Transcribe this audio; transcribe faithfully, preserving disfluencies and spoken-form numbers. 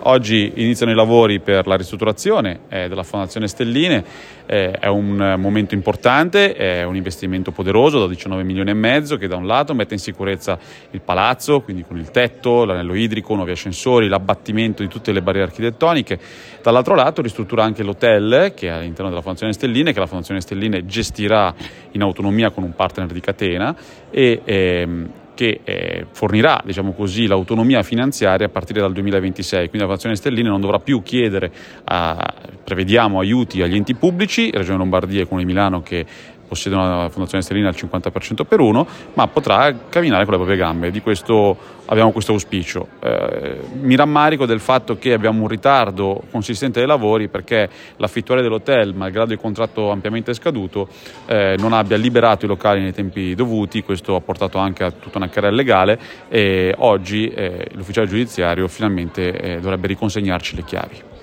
Oggi iniziano i lavori per la ristrutturazione eh, della Fondazione Stelline, eh, è un momento importante, è un investimento poderoso da diciannove milioni e mezzo che da un lato mette in sicurezza il palazzo, quindi con il tetto, l'anello idrico, nuovi ascensori, l'abbattimento di tutte le barriere architettoniche, dall'altro lato ristruttura anche l'hotel che è all'interno della Fondazione Stelline, che la Fondazione Stelline gestirà in autonomia con un partner di catena e ehm, che eh, fornirà, diciamo così, l'autonomia finanziaria a partire dal duemilaventisei, quindi la Fondazione Stelline non dovrà più chiedere, a, prevediamo, aiuti agli enti pubblici, Regione Lombardia e Comune di Milano che possiedono la Fondazione Stelline al cinquanta per cento per uno, ma potrà camminare con le proprie gambe. Di questo abbiamo questo auspicio. Eh, mi rammarico del fatto che abbiamo un ritardo consistente dei lavori perché l'affittuario dell'hotel, malgrado il contratto ampiamente scaduto, eh, non abbia liberato i locali nei tempi dovuti. Questo ha portato anche a tutta una querela legale e oggi eh, l'ufficiale giudiziario finalmente eh, dovrebbe riconsegnarci le chiavi.